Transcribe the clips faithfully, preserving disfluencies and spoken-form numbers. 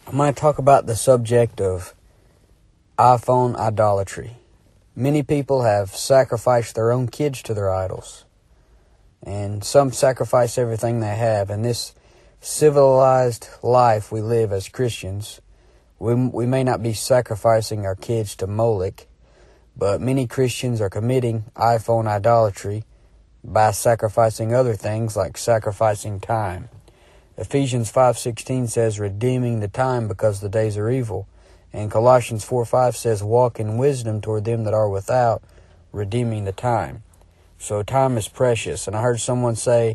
I'm going to talk about the subject of iPhone idolatry. Many people have sacrificed their own kids to their idols, and some sacrifice everything they have. In this civilized life we live as Christians, we, we may not be sacrificing our kids to Moloch, but many Christians are committing iPhone idolatry by sacrificing other things like sacrificing time. Ephesians five sixteen says, redeeming the time because the days are evil. And Colossians four five says, walk in wisdom toward them that are without, redeeming the time. So time is precious. And I heard someone say,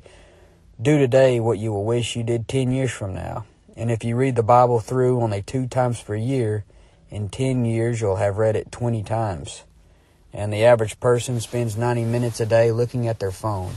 do today what you will wish you did ten years from now. And if you read the Bible through only two times per year, in ten years you'll have read it twenty times. And the average person spends ninety minutes a day looking at their phone.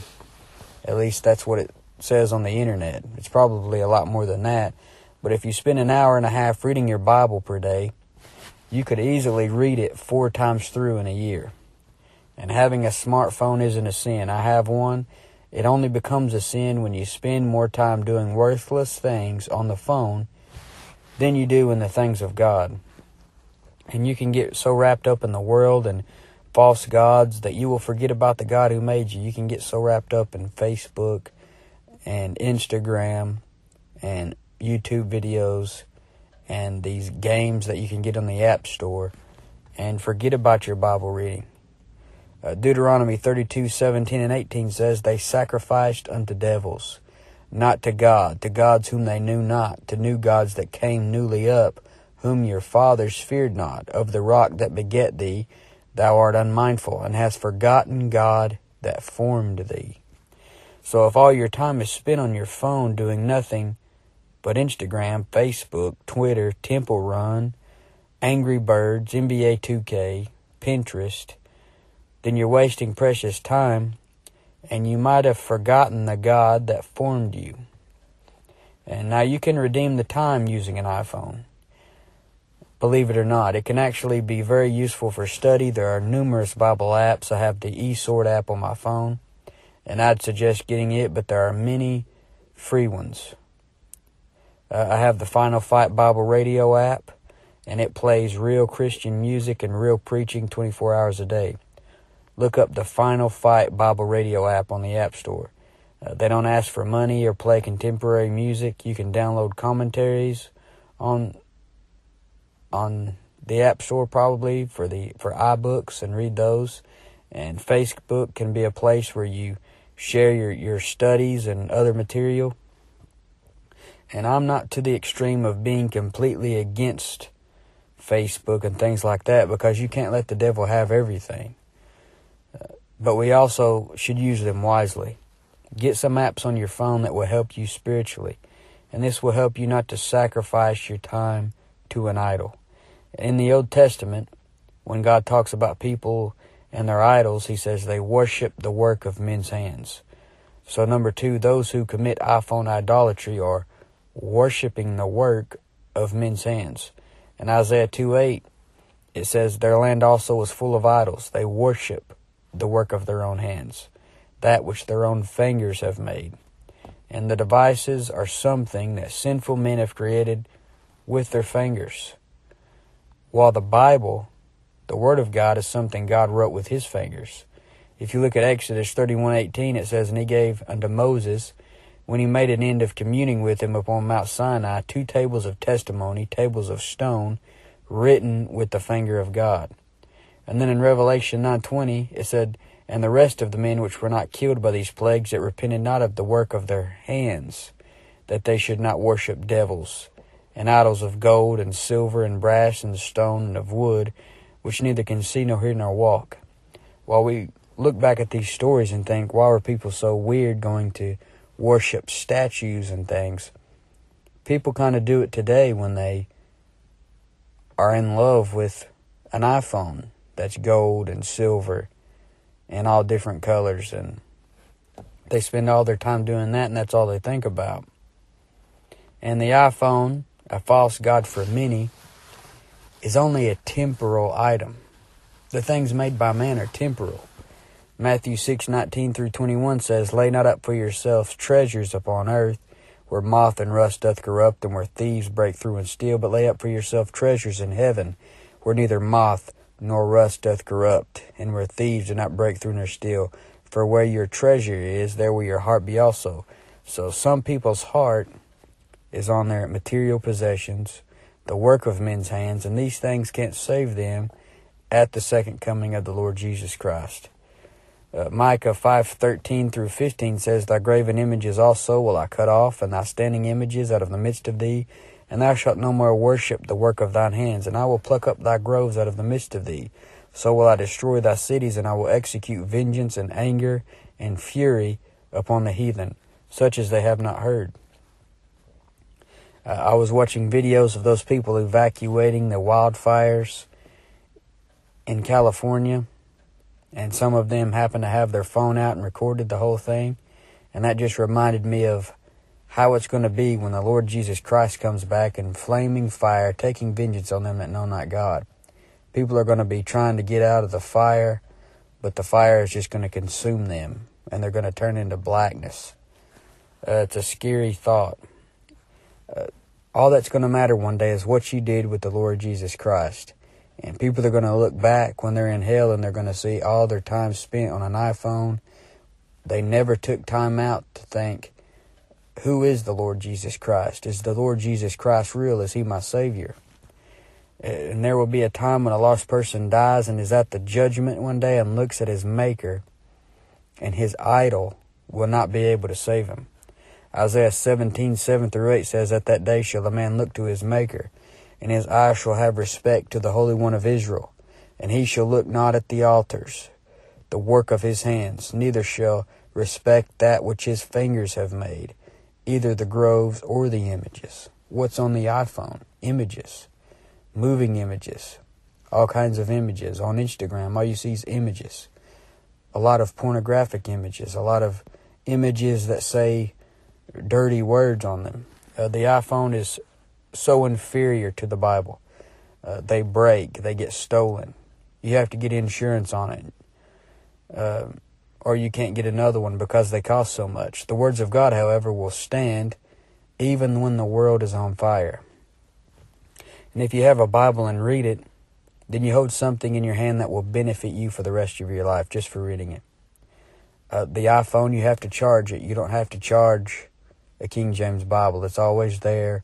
At least that's what it says on the internet. It's probably a lot more than that. But if you spend an hour and a half reading your Bible per day, you could easily read it four times through in a year. And having a smartphone isn't a sin. I have one. It only becomes a sin when you spend more time doing worthless things on the phone than you do in the things of God. And you can get so wrapped up in the world and false gods that you will forget about the God who made you. You can get so wrapped up in Facebook and Instagram and YouTube videos and these games that you can get on the App Store and forget about your Bible reading. Uh, Deuteronomy thirty-two seventeen and eighteen says, they sacrificed unto devils, not to God, to gods whom they knew not, to new gods that came newly up, whom your fathers feared not. Of the rock that beget thee, thou art unmindful, and hast forgotten God that formed thee. So if all your time is spent on your phone doing nothing but Instagram, Facebook, Twitter, Temple Run, Angry Birds, N B A two K, Pinterest, then you're wasting precious time, and you might have forgotten the God that formed you. And now you can redeem the time using an iPhone. Believe it or not, it can actually be very useful for study. There are numerous Bible apps. I have the eSword app on my phone, and I'd suggest getting it, but there are many free ones. Uh, I have the Final Fight Bible Radio app, and it plays real Christian music and real preaching twenty-four hours a day. Look up the Final Fight Bible Radio app on the App Store. Uh, they don't ask for money or play contemporary music. You can download commentaries on on the App Store probably for the for iBooks and read those. And Facebook can be a place where you share your, your studies and other material. And I'm not to the extreme of being completely against Facebook and things like that, because you can't let the devil have everything. Uh, but we also should use them wisely. Get some apps on your phone that will help you spiritually. And this will help you not to sacrifice your time to an idol. In the Old Testament, when God talks about people and their idols, he says they worship the work of men's hands. So number two, those who commit iPhone idolatry are worshiping the work of men's hands. In Isaiah two eight, it says, their land also was full of idols. They worship the work of their own hands, that which their own fingers have made. And the devices are something that sinful men have created with their fingers. While the Bible, the Word of God, is something God wrote with his fingers. If you look at Exodus thirty-one eighteen, it says, and he gave unto Moses, when he made an end of communing with him upon Mount Sinai, two tables of testimony, tables of stone, written with the finger of God. And then in Revelation nine twenty, it said, and the rest of the men which were not killed by these plagues, that repented not of the work of their hands, that they should not worship devils, and idols of gold, and silver, and brass, and stone, and of wood, which neither can see, nor hear, nor walk. While we look back at these stories and think, why were people so weird going to worship statues and things? People kind of do it today when they are in love with an iPhone that's gold and silver and all different colors, and they spend all their time doing that, and that's all they think about. And the iPhone, a false god for many, is only a temporal item. The things made by man are temporal. Matthew six nineteen through twenty-one says, lay not up for yourselves treasures upon earth, where moth and rust doth corrupt, and where thieves break through and steal. But lay up for yourself treasures in heaven, where neither moth nor rust doth corrupt, and where thieves do not break through nor steal. For where your treasure is, there will your heart be also. So some people's heart is on their material possessions, the work of men's hands, and these things can't save them at the second coming of the Lord Jesus Christ. Uh, Micah five thirteen through fifteen says, Thy graven images also will I cut off, and thy standing images out of the midst of thee, and thou shalt no more worship the work of thine hands, and I will pluck up thy groves out of the midst of thee. So will I destroy thy cities, and I will execute vengeance and anger and fury upon the heathen, such as they have not heard. Uh, I was watching videos of those people evacuating the wildfires in California, and some of them happened to have their phone out and recorded the whole thing, and that just reminded me of how it's going to be when the Lord Jesus Christ comes back in flaming fire, taking vengeance on them that know not God. People are going to be trying to get out of the fire, but the fire is just going to consume them, and they're going to turn into blackness. Uh, it's a scary thought. Uh, all that's going to matter one day is what you did with the Lord Jesus Christ. And people are going to look back when they're in hell, and they're going to see all their time spent on an iPhone. They never took time out to think, who is the Lord Jesus Christ? Is the Lord Jesus Christ real? Is he my Savior? And there will be a time when a lost person dies and is at the judgment one day and looks at his Maker, and his idol will not be able to save him. Isaiah seventeen, seven through eight says, At that day shall the man look to his Maker, and his eye shall have respect to the Holy One of Israel. And he shall look not at the altars, the work of his hands, neither shall respect that which his fingers have made, either the groves or the images. What's on the iPhone? Images. Moving images. All kinds of images. On Instagram, all you see is images. A lot of pornographic images. A lot of images that say dirty words on them. Uh, the iPhone is so inferior to the Bible. Uh, they break. They get stolen. You have to get insurance on it. Uh, or you can't get another one because they cost so much. The words of God, however, will stand even when the world is on fire. And if you have a Bible and read it, then you hold something in your hand that will benefit you for the rest of your life just for reading it. Uh, the iPhone, you have to charge it. You don't have to charge a King James Bible. It's always there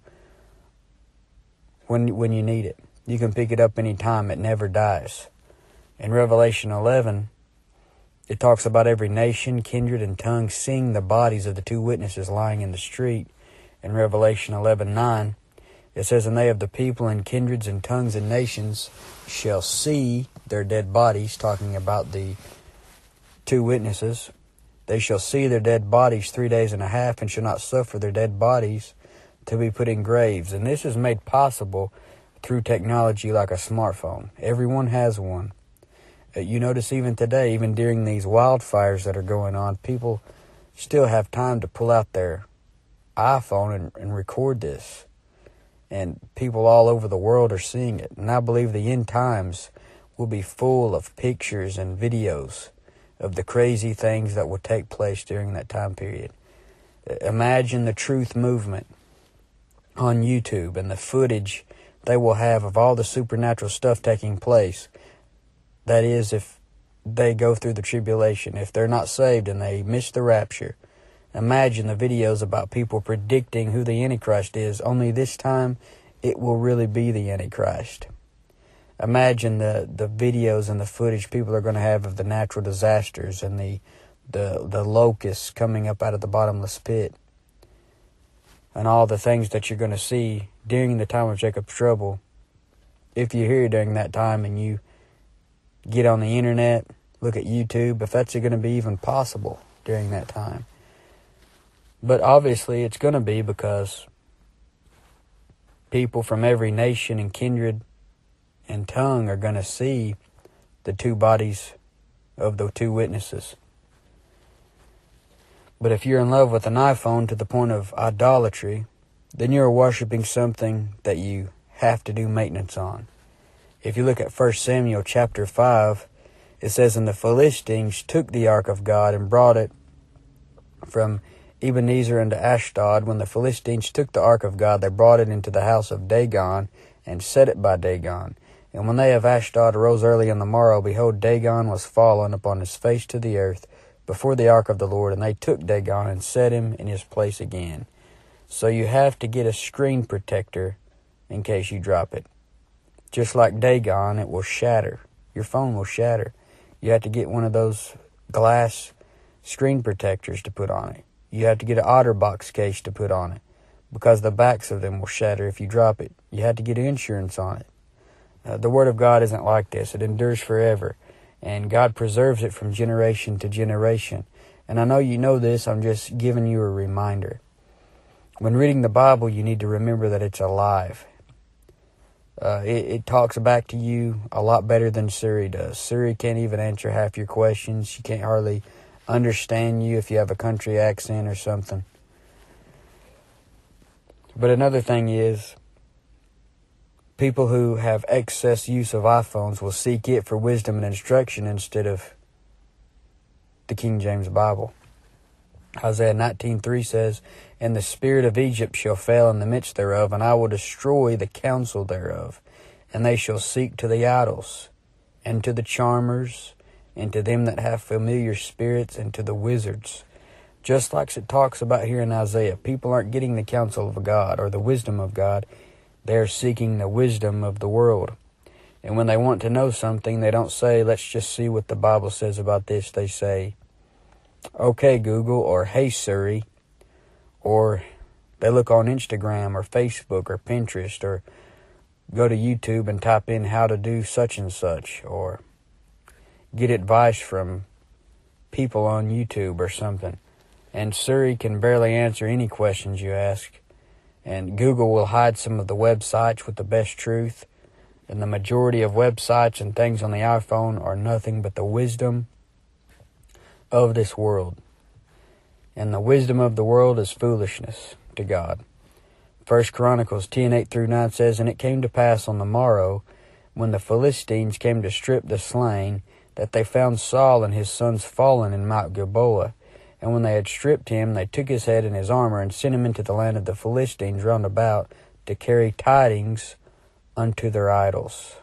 when when you need it. You can pick it up anytime. It never dies. In Revelation eleven, it talks about every nation, kindred, and tongue seeing the bodies of the two witnesses lying in the street. In Revelation eleven nine, it says, And they of the people and kindreds and tongues and nations shall see their dead bodies, talking about the two witnesses. They shall see their dead bodies three days and a half, and shall not suffer their dead bodies to be put in graves. And this is made possible through technology like a smartphone. Everyone has one. Uh, you notice even today, even during these wildfires that are going on, people still have time to pull out their iPhone and, and record this. And people all over the world are seeing it. And I believe the end times will be full of pictures and videos of the crazy things that will take place during that time period. Imagine the Truth Movement on YouTube and the footage they will have of all the supernatural stuff taking place. That is, if they go through the tribulation, if they're not saved and they miss the rapture. Imagine the videos about people predicting who the Antichrist is, only this time it will really be the Antichrist. Imagine the, the videos and the footage people are going to have of the natural disasters and the, the, the locusts coming up out of the bottomless pit. And all the things that you're going to see during the time of Jacob's trouble. If you're here during that time and you get on the internet, look at YouTube, if that's going to be even possible during that time. But obviously it's going to be, because people from every nation and kindred and tongue are going to see the two bodies of the two witnesses. But if you're in love with an iPhone to the point of idolatry, then you're worshiping something that you have to do maintenance on. If you look at First Samuel chapter five, it says, And the Philistines took the ark of God and brought it from Ebenezer unto Ashdod. When the Philistines took the ark of God, they brought it into the house of Dagon, and set it by Dagon. And when they of Ashdod arose early in the morrow, behold, Dagon was fallen upon his face to the earth before the ark of the Lord, and they took Dagon and set him in his place again. So you have to get a screen protector in case you drop it. Just like Dagon, it will shatter. Your phone will shatter. You have to get one of those glass screen protectors to put on it. You have to get an OtterBox case to put on it, because the backs of them will shatter if you drop it. You have to get insurance on it. Uh, the Word of God isn't like this. It endures forever, and God preserves it from generation to generation. And I know you know this. I'm just giving you a reminder. When reading the Bible, you need to remember that it's alive. Uh, it, it talks back to you a lot better than Siri does. Siri can't even answer half your questions. She can't hardly understand you if you have a country accent or something. But another thing is, people who have excess use of iPhones will seek it for wisdom and instruction instead of the King James Bible. Isaiah nineteen three says, And the spirit of Egypt shall fail in the midst thereof, and I will destroy the counsel thereof. And they shall seek to the idols, and to the charmers, and to them that have familiar spirits, and to the wizards. Just like it talks about here in Isaiah, people aren't getting the counsel of God or the wisdom of God. They're seeking the wisdom of the world. And when they want to know something, they don't say, let's just see what the Bible says about this. They say, okay, Google, or hey, Siri. Or they look on Instagram or Facebook or Pinterest, or go to YouTube and type in how to do such and such, or get advice from people on YouTube or something. And Siri can barely answer any questions you ask. And Google will hide some of the websites with the best truth. And the majority of websites and things on the iPhone are nothing but the wisdom of this world. And the wisdom of the world is foolishness to God. First Chronicles ten, eight through nine says, And it came to pass on the morrow, when the Philistines came to strip the slain, that they found Saul and his sons fallen in Mount Gilboa. And when they had stripped him, they took his head and his armor, and sent him into the land of the Philistines round about, to carry tidings unto their idols.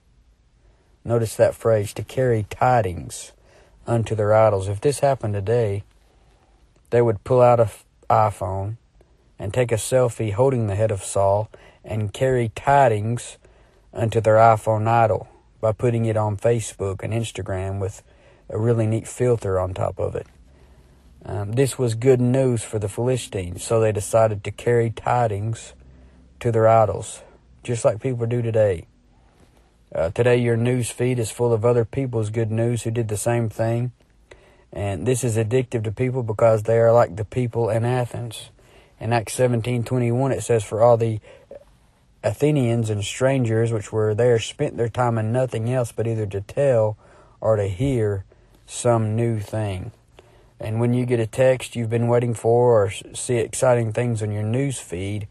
Notice that phrase, to carry tidings unto their idols. If this happened today, they would pull out an iPhone and take a selfie holding the head of Saul and carry tidings unto their iPhone idol by putting it on Facebook and Instagram with a really neat filter on top of it. Um, this was good news for the Philistines, so they decided to carry tidings to their idols, just like people do today. Uh, today your news feed is full of other people's good news who did the same thing, and this is addictive to people because they are like the people in Athens. In Acts seventeen twenty-one it says, For all the Athenians and strangers which were there spent their time in nothing else but either to tell or to hear some new thing. And when you get a text you've been waiting for, or see exciting things on your news feed,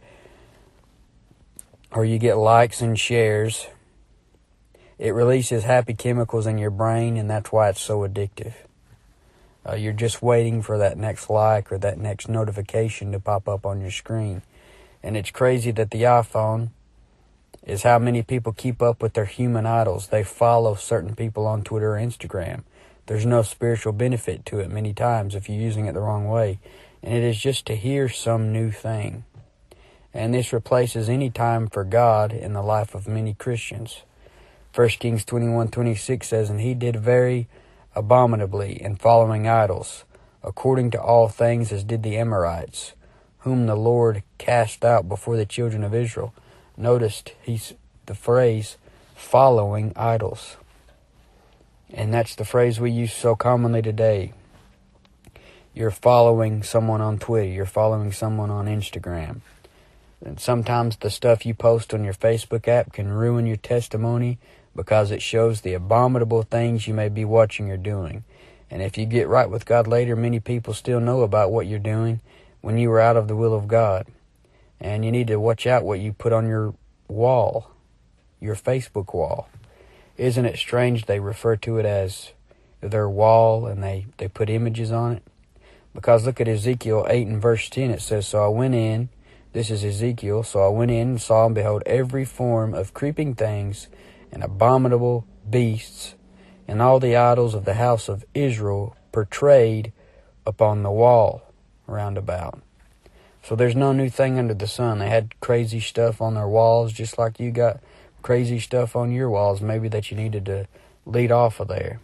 or you get likes and shares, it releases happy chemicals in your brain, and that's why it's so addictive. Uh, you're just waiting for that next like or that next notification to pop up on your screen. And it's crazy that the iPhone is how many people keep up with their human idols. They follow certain people on Twitter or Instagram. There's no spiritual benefit to it many times if you're using it the wrong way. And it is just to hear some new thing. And this replaces any time for God in the life of many Christians. First Kings twenty-one twenty-six says, And he did very abominably in following idols, according to all things as did the Amorites, whom the Lord cast out before the children of Israel. Noticed he's the phrase, following idols. And that's the phrase we use so commonly today. You're following someone on Twitter. You're following someone on Instagram. And sometimes the stuff you post on your Facebook app can ruin your testimony because it shows the abominable things you may be watching or doing. And if you get right with God later, many people still know about what you're doing when you were out of the will of God. And you need to watch out what you put on your wall, your Facebook wall. Isn't it strange they refer to it as their wall and they, they put images on it? Because look at Ezekiel eight and verse ten. It says, So I went in, this is Ezekiel, so I went in and saw and behold every form of creeping things and abominable beasts, and all the idols of the house of Israel portrayed upon the wall round about. So there's no new thing under the sun. They had crazy stuff on their walls, just like you got crazy stuff on your walls, maybe that you needed to lead off of there.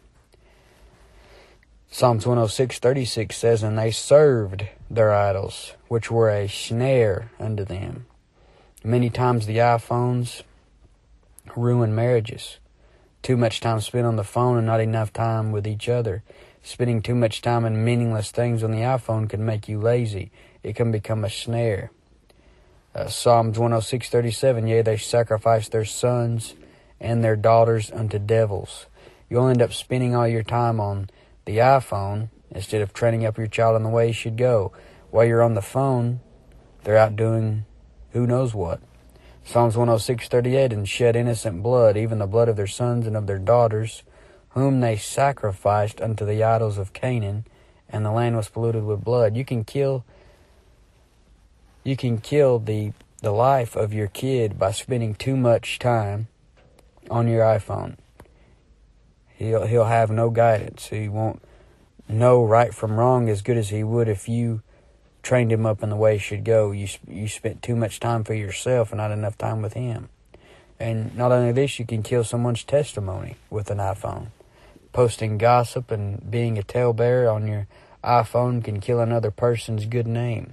Psalms one oh six thirty-six says, And they served their idols, which were a snare unto them. Many times the iPhones ruin marriages. Too much time spent on the phone and not enough time with each other. Spending too much time in meaningless things on the iPhone can make you lazy. It can become a snare. Uh, Psalms one oh six thirty-seven, Yea, they sacrifice their sons and their daughters unto devils. You'll end up spending all your time on the iPhone instead of training up your child in the way he should go. While you're on the phone, they're out doing who knows what. Psalms one oh six thirty-eight, And shed innocent blood, even the blood of their sons and of their daughters, whom they sacrificed unto the idols of Canaan, and the land was polluted with blood. You can kill you can kill the the life of your kid by spending too much time on your iPhone. He'll he'll have no guidance. He won't know right from wrong as good as he would if you trained him up in the way he should go. You you spent too much time for yourself and not enough time with him. And not only this, you can kill someone's testimony with an iPhone. Posting gossip and being a talebearer on your iPhone can kill another person's good name.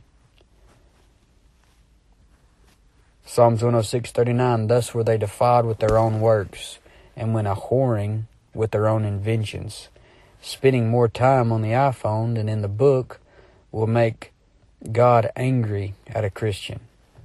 Psalms one oh six thirty-nine, Thus were they defiled with their own works, and went a whoring with their own inventions. Spending more time on the iPhone than in the book will make God angry at a Christian.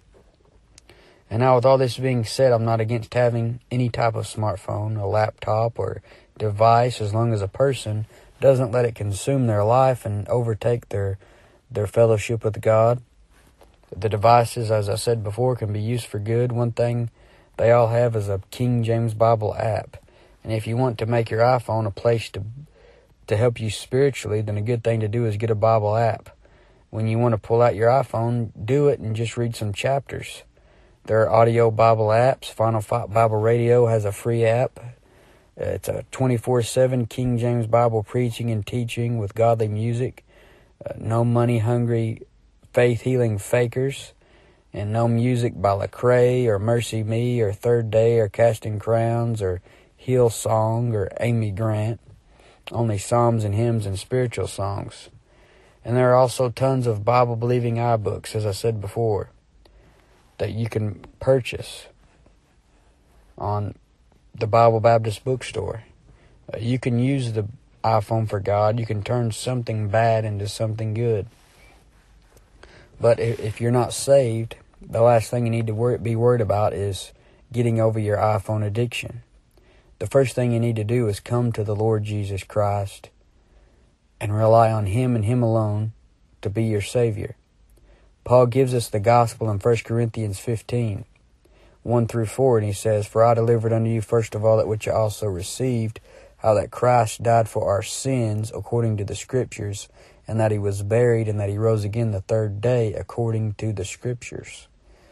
And now with all this being said, I'm not against having any type of smartphone, a laptop, or device, as long as a person doesn't let it consume their life and overtake their their fellowship with God. The devices, as I said before, can be used for good. One thing they all have is a King James Bible app. And if you want to make your iPhone a place to to help you spiritually, then a good thing to do is get a Bible app. When you want to pull out your iPhone, do it and just read some chapters. There are audio Bible apps. Final Fight Bible Radio has a free app. It's a twenty-four seven King James Bible preaching and teaching with godly music. Uh, no money-hungry, faith-healing fakers. And no music by Lecrae or Mercy Me or Third Day or Casting Crowns or Hillsong or Amy Grant. Only psalms and hymns and spiritual songs. And there are also tons of Bible-believing iBooks, as I said before, that you can purchase on the Bible Baptist bookstore. Uh, you can use the iPhone for God. You can turn something bad into something good. But if, if you're not saved, the last thing you need to worry, be worried about is getting over your iPhone addiction. The first thing you need to do is come to the Lord Jesus Christ and rely on Him and Him alone to be your Savior. Paul gives us the gospel in First Corinthians fifteen, one through four, and he says, For I delivered unto you first of all that which I also received, how that Christ died for our sins according to the Scriptures, and that He was buried, and that He rose again the third day according to the Scriptures.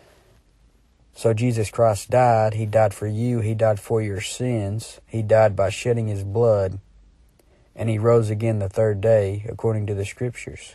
So Jesus Christ died. He died for you. He died for your sins. He died by shedding His blood, and He rose again the third day according to the Scriptures.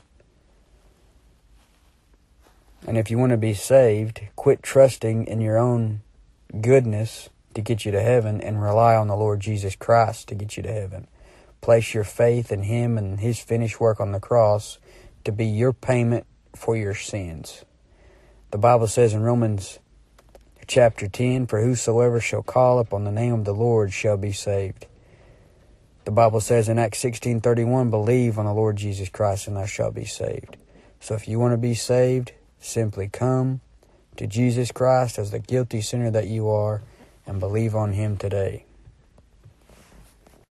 And if you want to be saved, quit trusting in your own goodness to get you to heaven and rely on the Lord Jesus Christ to get you to heaven. Place your faith in Him and His finished work on the cross to be your payment for your sins. The Bible says in Romans chapter ten, For whosoever shall call upon the name of the Lord shall be saved. The Bible says in Acts sixteen thirty-one, Believe on the Lord Jesus Christ and thou shalt be saved. So if you want to be saved, simply come to Jesus Christ as the guilty sinner that you are and believe on Him today.